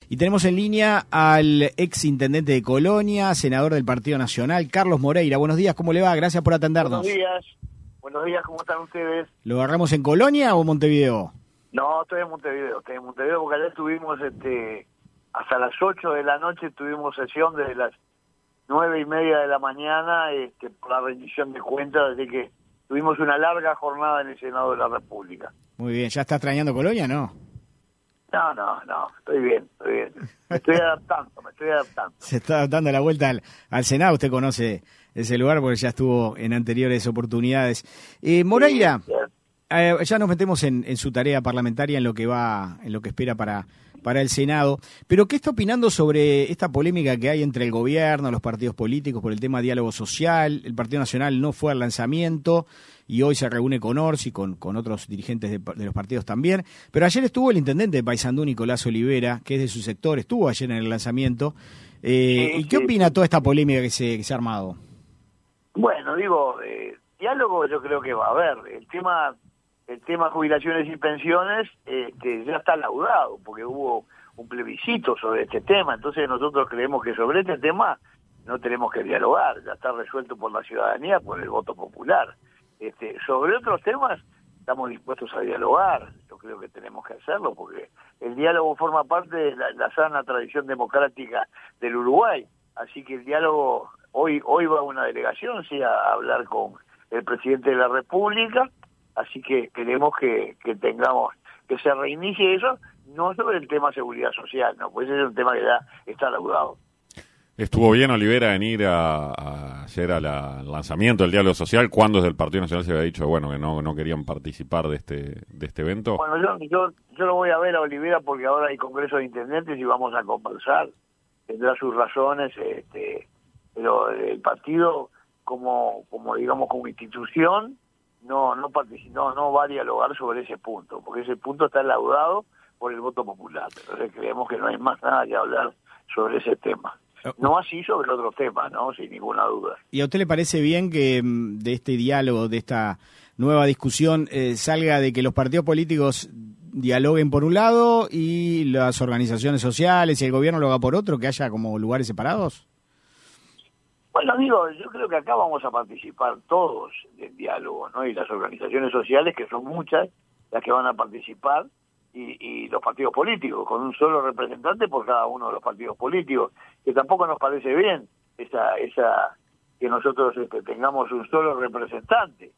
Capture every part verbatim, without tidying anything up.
Y tenemos en línea al ex intendente de Colonia, senador del Partido Nacional, Carlos Moreira. Buenos días, ¿cómo le va? Gracias por atendernos. Buenos días, buenos días, ¿cómo están ustedes? ¿Lo agarramos en Colonia o Montevideo? No, estoy en Montevideo, estoy en Montevideo porque ayer tuvimos, este, hasta las ocho de la noche tuvimos sesión desde las nueve y media de la mañana, este, por la rendición de cuentas, así que tuvimos una larga jornada en el Senado de la República. Muy bien, ¿ya está extrañando Colonia, no? No, no, no, estoy bien, estoy bien. Me estoy adaptando, me estoy adaptando. Se está dando la vuelta al, al Senado, usted conoce ese lugar porque ya estuvo en anteriores oportunidades. Eh, Moreira, Sí, eh, ya nos metemos en, en su tarea parlamentaria, en lo que va, en lo que espera para, para el Senado, pero ¿qué está opinando sobre esta polémica que hay entre el gobierno, los partidos políticos por el tema de diálogo social? El Partido Nacional no fue al lanzamiento y hoy se reúne con Orsi, con, con otros dirigentes de, de los partidos también, pero ayer estuvo el intendente de Paysandú, Nicolás Olivera, que es de su sector, estuvo ayer en el lanzamiento. Eh, sí, ¿Y qué sí, opina sí. toda esta polémica que se, que se ha armado? Bueno, digo, eh, diálogo yo creo que va a haber. El tema, el tema jubilaciones y pensiones este, ya está laudado, porque hubo un plebiscito sobre este tema, entonces nosotros creemos que sobre este tema no tenemos que dialogar, ya está resuelto por la ciudadanía, por el voto popular. Este, sobre otros temas estamos dispuestos a dialogar, yo creo que tenemos que hacerlo, porque el diálogo forma parte de la, la sana tradición democrática del Uruguay, así que el diálogo, hoy hoy va una delegación sí, a hablar con el presidente de la República, así que queremos que, que tengamos, que se reinicie eso, no sobre el tema seguridad social, no, pues ese es un tema que ya está laudado. Estuvo bien Olivera en ir a, a ayer a la, al lanzamiento del diálogo social, cuando desde el Partido Nacional se había dicho bueno que no no querían participar de este de este evento. Bueno, yo, yo yo lo voy a ver a Olivera porque ahora hay congreso de intendentes y vamos a conversar, tendrá sus razones, este, pero el partido como como digamos como institución no no participó, no, no va a dialogar sobre ese punto, porque ese punto está laudado por el voto popular, entonces creemos que no hay más nada que hablar sobre ese tema. No así sobre otros temas, ¿no? Sin ninguna duda. ¿Y a usted le parece bien que de este diálogo, de esta nueva discusión, eh, salga de que los partidos políticos dialoguen por un lado y las organizaciones sociales y el gobierno lo haga por otro, que haya como lugares separados? Bueno, digo, yo creo que acá vamos a participar todos del diálogo, ¿no? Y las organizaciones sociales, que son muchas, las que van a participar, y, y los partidos políticos, con un solo representante por cada uno de los partidos políticos, que tampoco nos parece bien esa esa que nosotros este, tengamos un solo representante.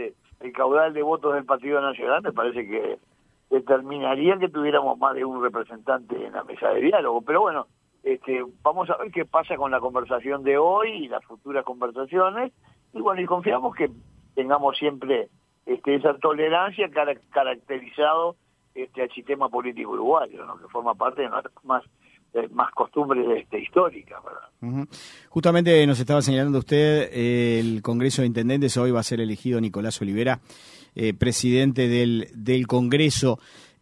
El caudal de votos del Partido Nacional me parece que determinaría que tuviéramos más de un representante en la mesa de diálogo, pero bueno, este, vamos a ver qué pasa con la conversación de hoy y las futuras conversaciones, y bueno, y confiamos que tengamos siempre este, esa tolerancia car caracterizado este al sistema político uruguayo, ¿no? Que forma parte de más más, de más costumbres este, históricas, ¿verdad? Uh-huh. Justamente nos estaba señalando usted eh, el Congreso de Intendentes, hoy va a ser elegido Nicolás Olivera, eh, presidente del, del Congreso.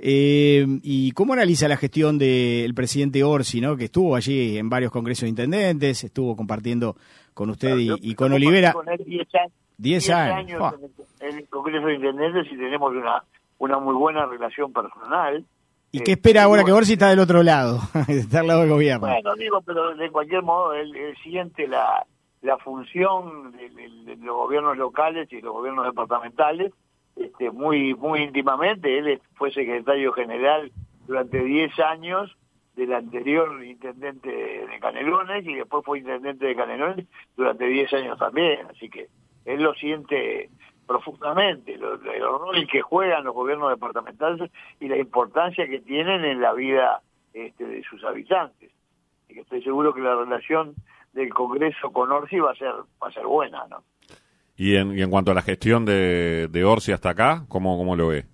Eh, ¿Y cómo analiza la gestión del presidente Orsi, ¿no? Que estuvo allí en varios congresos de intendentes, estuvo compartiendo con usted y, y con Olivera? Con él diez años, diez años, años oh. en, el, en el Congreso de Intendentes y tenemos una una muy buena relación personal. ¿Y qué espera eh, ahora digo, que Orsi está del otro lado, está al lado del gobierno? Bueno, digo, pero de cualquier modo él, él siente la, la función de, de, de los gobiernos locales y los gobiernos departamentales este, muy muy íntimamente. Él fue secretario general durante diez años del anterior intendente de Canelones y después fue intendente de Canelones durante diez años también, así que él lo siente profundamente, el rol que juegan los gobiernos departamentales y la importancia que tienen en la vida este, de sus habitantes. Y que estoy seguro que la relación del Congreso con Orsi va a ser va a ser buena, ¿no? Y en, y en cuanto a la gestión de, de Orsi hasta acá, ¿cómo, cómo lo ve?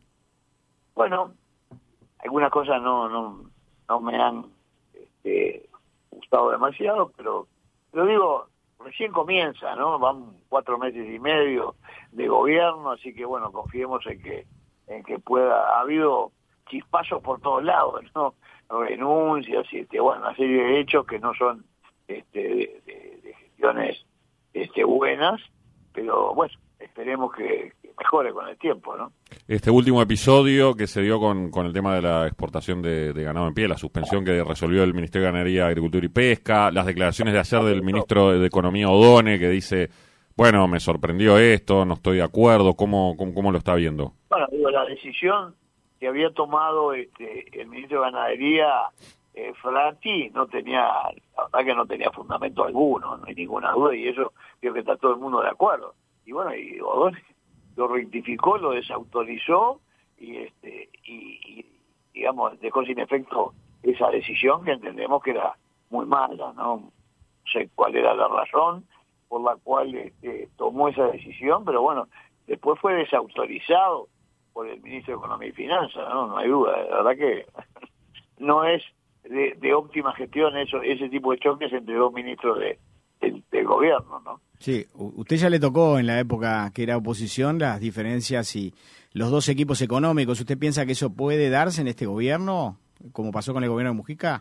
Bueno, algunas cosas no no, no me han este, gustado demasiado, pero lo digo, recién comienza, ¿no? Van cuatro meses y medio de gobierno, así que bueno, confiemos en que en que pueda. Ha habido chispazos por todos lados, ¿no? Renuncias y este, bueno, una serie de hechos que no son este, de, de, de gestiones este, buenas, pero bueno, esperemos que, que mejore con el tiempo, ¿no? este último episodio que se dio con, con el tema de la exportación de, de ganado en pie, la suspensión que resolvió el Ministerio de Ganadería, Agricultura y Pesca, las declaraciones de ayer del ministro de Economía Odone, que dice, bueno, me sorprendió esto, no estoy de acuerdo, ¿cómo, cómo, cómo lo está viendo? Bueno, digo, la decisión que había tomado este el ministro de Ganadería, eh, Frati, no tenía, la verdad que no tenía fundamento alguno, no hay ninguna duda, y eso creo que está todo el mundo de acuerdo. Y bueno, y Odone lo rectificó, lo desautorizó y este y, y digamos dejó sin efecto esa decisión que entendemos que era muy mala, no, no sé cuál era la razón por la cual este, tomó esa decisión, pero bueno, después fue desautorizado por el ministro de Economía y Finanzas, no, no hay duda, la verdad que no es de, de óptima gestión eso, ese tipo de choques entre dos ministros de, del, del gobierno, ¿no? Sí, usted ya le tocó en la época que era oposición las diferencias y los dos equipos económicos. ¿Usted piensa que eso puede darse en este gobierno, como pasó con el gobierno de Mujica?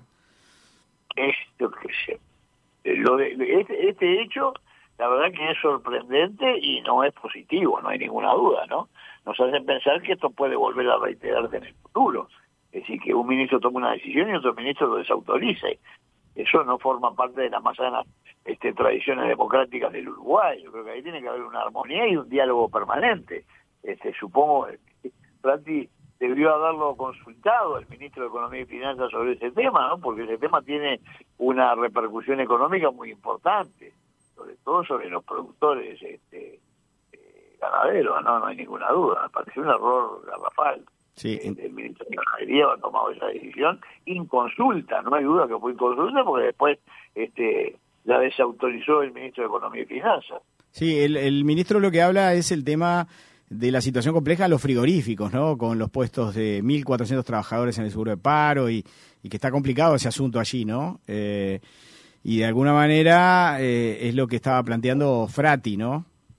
Esto que sé. Lo de, este, este hecho, la verdad que es sorprendente y no es positivo, no hay ninguna duda, ¿no? Nos hacen pensar que esto puede volver a reiterarse en el futuro. Es decir, que un ministro tome una decisión y otro ministro lo desautorice. Eso no forma parte de las más sanas este, tradiciones democráticas del Uruguay. Yo creo que ahí tiene que haber una armonía y un diálogo permanente. Este, supongo que Frati debió haberlo consultado el ministro de Economía y Finanzas sobre ese tema, ¿no? Porque ese tema tiene una repercusión económica muy importante, sobre todo sobre los productores este, eh, ganaderos, ¿no? No hay ninguna duda. Me pareció un error garrafal. Sí. El, el ministro de Ganadería ha tomado esa decisión inconsulta, no hay duda que fue inconsulta, porque después este la desautorizó el ministro de Economía y Finanzas. Sí, el, el ministro lo que habla es el tema de la situación compleja de los frigoríficos, ¿no? Con los puestos de mil cuatrocientos trabajadores en el seguro de paro y, y que está complicado ese asunto allí, ¿no? Eh, y de alguna manera eh, es lo que estaba planteando Frati, ¿no?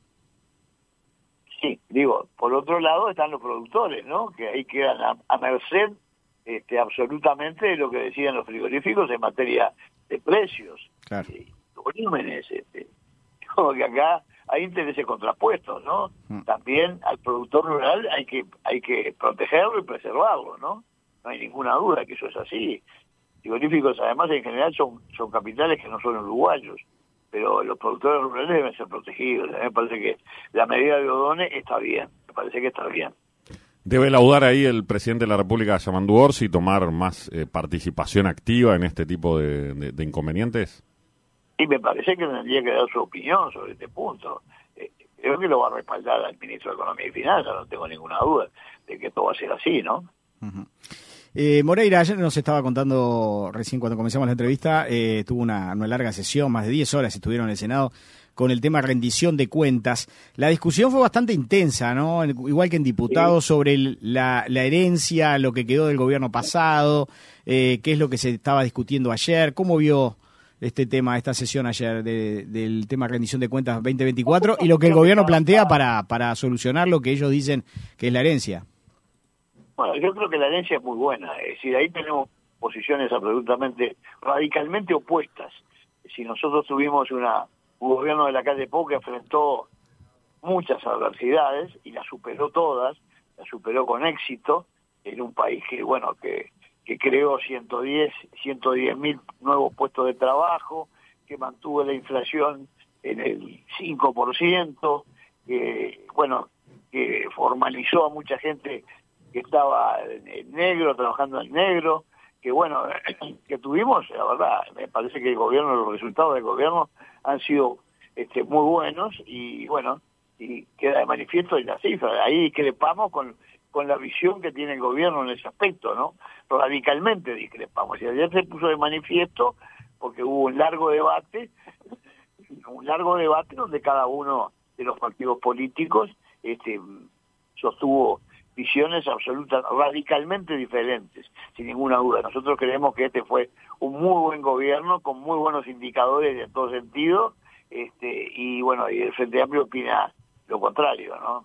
Sí, digo, por otro lado están los productores, ¿no? Que ahí quedan a, a merced este, absolutamente de lo que decían los frigoríficos en materia de precios, claro. y volúmenes. Este. Como que acá hay intereses contrapuestos, ¿no? Mm. También al productor rural hay que hay que protegerlo y preservarlo, ¿no? No hay ninguna duda que eso es así. Frigoríficos, además, en general son, son capitales que no son uruguayos, pero los productores rurales deben ser protegidos. A mí me parece que la medida de Odone está bien, me parece que está bien. ¿Debe laudar ahí el presidente de la República, Yamandu Orsi, y tomar más eh, participación activa en este tipo de, de, de inconvenientes? Y me parece que tendría que dar su opinión sobre este punto. Eh, creo que lo va a respaldar al ministro de Economía y Finanzas, no tengo ninguna duda de que esto va a ser así, ¿no? Uh-huh. Eh, Moreira, ayer nos estaba contando, recién cuando comenzamos la entrevista, eh, tuvo una, una larga sesión, más de diez horas estuvieron en el Senado con el tema rendición de cuentas. La discusión fue bastante intensa, ¿no? Igual que en diputados, sí, sobre el, la, la herencia, lo que quedó del gobierno pasado, eh, qué es lo que se estaba discutiendo ayer. ¿Cómo vio este tema, esta sesión ayer de, del tema rendición de cuentas veinte veinticuatro y lo que el gobierno plantea para, para solucionar lo que ellos dicen que es la herencia? Bueno, yo creo que la herencia es muy buena, es decir, ahí tenemos posiciones absolutamente, radicalmente opuestas. Si nosotros tuvimos una, un gobierno de la calle Pou que enfrentó muchas adversidades y las superó todas, las superó con éxito, en un país que, bueno, que, que creó ciento diez mil nuevos puestos de trabajo, que mantuvo la inflación en el cinco por ciento, que, bueno, que formalizó a mucha gente que estaba en negro, trabajando en negro, que bueno, que tuvimos, la verdad, me parece que el gobierno, los resultados del gobierno han sido este, muy buenos y bueno, y queda de manifiesto en la cifra. Ahí discrepamos con, con la visión que tiene el gobierno en ese aspecto, ¿no? Radicalmente discrepamos. Y ayer se puso de manifiesto porque hubo un largo debate, un largo debate donde cada uno de los partidos políticos este, sostuvo visiones absolutas, radicalmente diferentes, sin ninguna duda. Nosotros creemos que este fue un muy buen gobierno, con muy buenos indicadores en todo sentido, este, y bueno, y el Frente Amplio opina lo contrario, ¿no?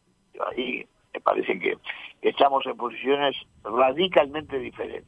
Ahí me parece que estamos en posiciones radicalmente diferentes.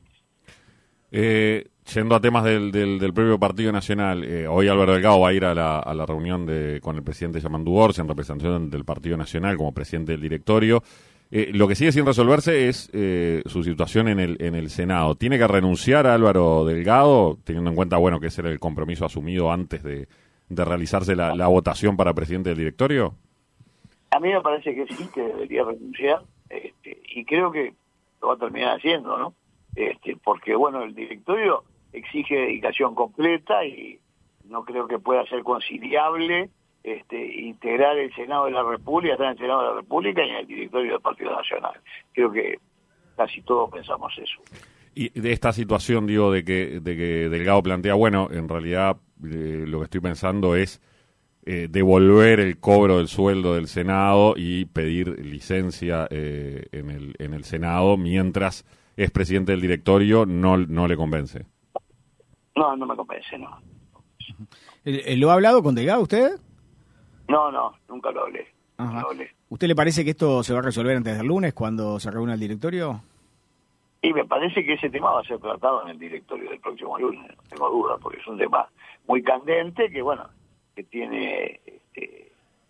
Eh, yendo a temas del, del, del propio Partido Nacional, eh, hoy Álvaro Delgado va a ir a la, a la reunión de, con el presidente Yamandu Orsi en representación del Partido Nacional como presidente del directorio. Eh, lo que sigue sin resolverse es eh, su situación en el en el Senado. ¿Tiene que renunciar a Álvaro Delgado, teniendo en cuenta, bueno, que ese era el compromiso asumido antes de, de realizarse la, la votación para presidente del directorio? A mí me parece que sí, que debería renunciar, este, y creo que lo va a terminar haciendo, ¿no? Este, porque, bueno, el directorio exige dedicación completa y no creo que pueda ser conciliable este, integrar el Senado de la República, estar en el Senado de la República y en el directorio del Partido Nacional. Creo que casi todos pensamos eso. Y de esta situación, digo, de que, de que Delgado plantea, bueno, en realidad eh, lo que estoy pensando es eh, devolver el cobro del sueldo del Senado y pedir licencia eh, en el en el Senado mientras es presidente del directorio, no, no le convence. No, no me convence, no. ¿Lo ha hablado con Delgado usted? No, no, nunca lo hablé. Ajá. No lo hablé. ¿Usted le parece que esto se va a resolver antes del lunes cuando se reúna el directorio? Y me parece que ese tema va a ser tratado en el directorio del próximo lunes, no tengo duda, porque es un tema muy candente que, bueno, que tiene este,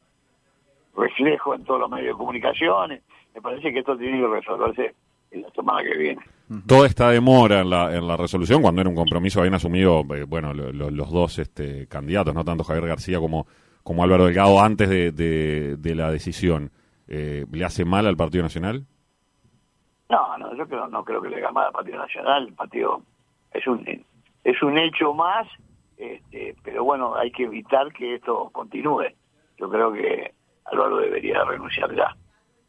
reflejo en todos los medios de comunicación. Me parece que esto tiene que resolverse en la semana que viene. Toda esta demora en la en la resolución, cuando era un compromiso habían asumido, eh, bueno, lo, lo, los dos este, candidatos, no tanto Javier García como, como Álvaro Delgado, antes de, de, de la decisión, eh, ¿le hace mal al Partido Nacional? No, no, yo creo, no creo que le haga mal al Partido Nacional. El partido es un es un hecho más, este, pero bueno, hay que evitar que esto continúe. Yo creo que Álvaro debería renunciar ya.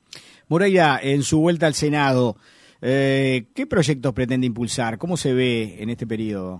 Moreira, en su vuelta al Senado, eh, ¿qué proyectos pretende impulsar? ¿Cómo se ve en este periodo?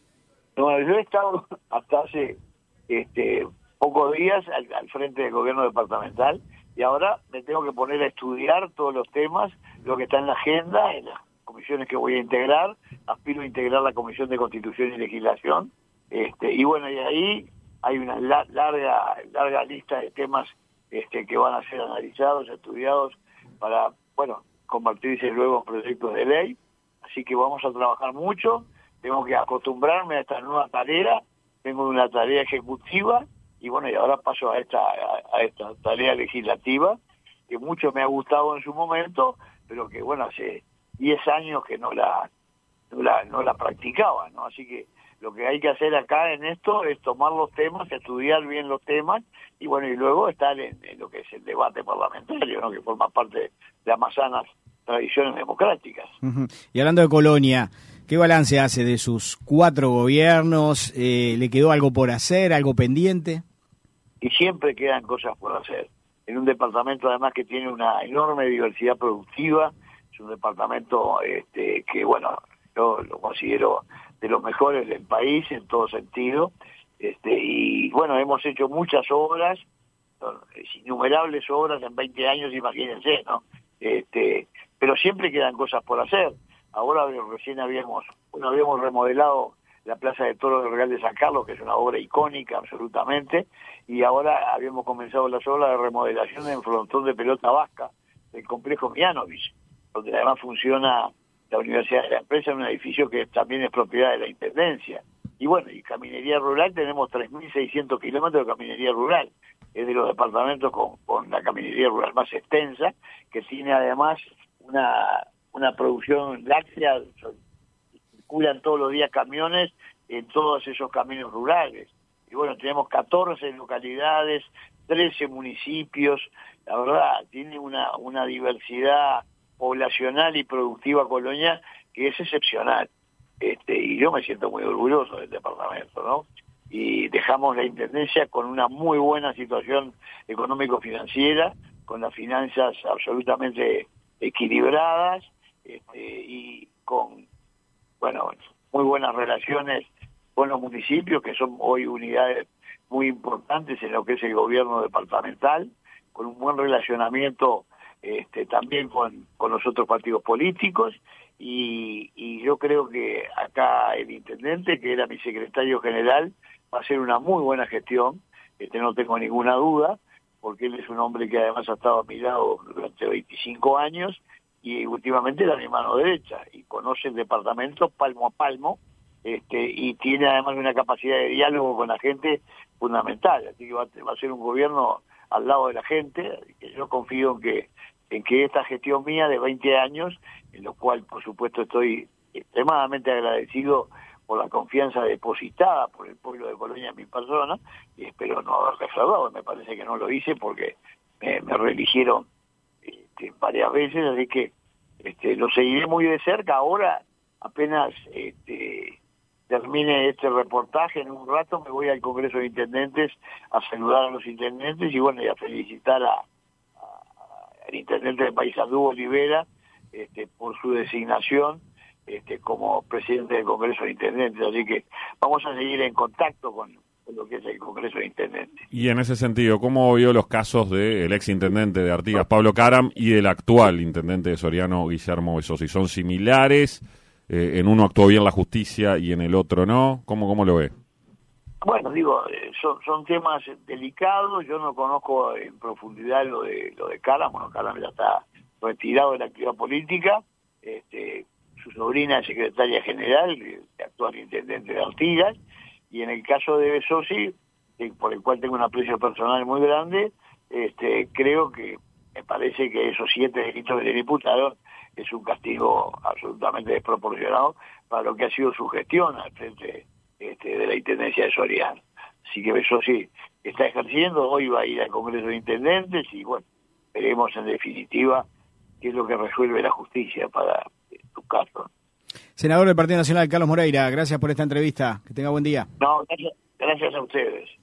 Bueno, yo he estado hasta hace este, pocos días al, al frente del gobierno departamental y ahora me tengo que poner a estudiar todos los temas, lo que está en la agenda, en las comisiones que voy a integrar. Aspiro a integrar la Comisión de Constitución y Legislación. Este, y bueno, y ahí hay una la, larga larga lista de temas este, que van a ser analizados, estudiados, para, bueno, convertirse luego en proyectos de ley. Así que vamos a trabajar mucho, tengo que acostumbrarme a esta nueva tarea, tengo una tarea ejecutiva y bueno, y ahora paso a esta a, a esta tarea legislativa que mucho me ha gustado en su momento, pero que bueno, hace diez años que no la no la, no la practicaba, ¿no? Así que lo que hay que hacer acá en esto es tomar los temas, estudiar bien los temas y bueno, y luego estar en, en lo que es el debate parlamentario, ¿no? Que forma parte de las más sanas tradiciones democráticas. Uh-huh. Y hablando de Colonia, ¿qué balance hace de sus cuatro gobiernos? Eh, ¿Le quedó algo por hacer, algo pendiente? Y siempre quedan cosas por hacer. En un departamento además que tiene una enorme diversidad productiva, es un departamento este, que bueno, yo lo considero de los mejores del país en todo sentido, este, y bueno, hemos hecho muchas obras, innumerables obras en veinte años, imagínense, ¿no? Este, pero siempre quedan cosas por hacer. Ahora recién habíamos, bueno, habíamos remodelado la Plaza de Toros del Real de San Carlos, que es una obra icónica absolutamente, y ahora habíamos comenzado las obras de remodelación en frontón de pelota vasca del complejo Mianovich, donde además funciona la Universidad de la Empresa, en un edificio que también es propiedad de la Intendencia. Y bueno, y caminería rural, tenemos tres mil seiscientos kilómetros de caminería rural. Es de los departamentos con, con la caminería rural más extensa, que tiene además una, una producción láctea, circulan todos los días camiones en todos esos caminos rurales. Y bueno, tenemos catorce localidades, trece municipios, la verdad, tiene una, una diversidad poblacional y productiva Colonia que es excepcional. Este, y yo me siento muy orgulloso del departamento, ¿no? Y dejamos la Intendencia con una muy buena situación económico-financiera, con las finanzas absolutamente equilibradas, este, y con, bueno, muy buenas relaciones con los municipios, que son hoy unidades muy importantes en lo que es el gobierno departamental, con un buen relacionamiento este, también con, con los otros partidos políticos, y, y yo creo que acá el intendente, que era mi secretario general, va a hacer una muy buena gestión, este, no tengo ninguna duda, porque él es un hombre que además ha estado a mi lado durante veinticinco años, y últimamente era mi mano derecha, y conoce el departamento palmo a palmo, este, y tiene además una capacidad de diálogo con la gente fundamental, así que va, va a ser un gobierno al lado de la gente, que yo confío en que en que esta gestión mía de veinte años, en lo cual por supuesto estoy extremadamente agradecido por la confianza depositada por el pueblo de Colonia en mi persona, y espero no haber defraudado. Me parece que no lo hice porque me, me reeligieron este, varias veces, así que este, lo seguiré muy de cerca. Ahora, apenas este, termine este reportaje, en un rato me voy al Congreso de Intendentes a saludar a los intendentes y bueno, y a felicitar a, a, al intendente de Paysandú, Olivera, este, por su designación Este, como presidente del Congreso de Intendentes, así que vamos a seguir en contacto con, con lo que es el Congreso de Intendentes. Y en ese sentido, ¿cómo vio los casos del ex intendente de Artigas, Pablo Caram, y del actual intendente de Soriano, Guillermo Besosi? ¿Son similares? Eh, ¿En uno actuó bien la justicia y en el otro no? ¿Cómo, cómo lo ve? Bueno, digo, eh, son, son temas delicados. Yo no conozco en profundidad lo de lo de Caram. Bueno, Caram ya está retirado de la actividad política. Este, su sobrina es secretaria general, el actual intendente de Artigas, y en el caso de Besosi, por el cual tengo un aprecio personal muy grande, este, creo que me parece que esos siete delitos que le imputaron es un castigo absolutamente desproporcionado para lo que ha sido su gestión al frente este, de la Intendencia de Soriano. Así que Besosi está ejerciendo, hoy va a ir al Congreso de Intendentes y bueno, veremos en definitiva qué es lo que resuelve la justicia para tu caso. Senador del Partido Nacional, Carlos Moreira, gracias por esta entrevista. Que tenga buen día. No, gracias, gracias a ustedes.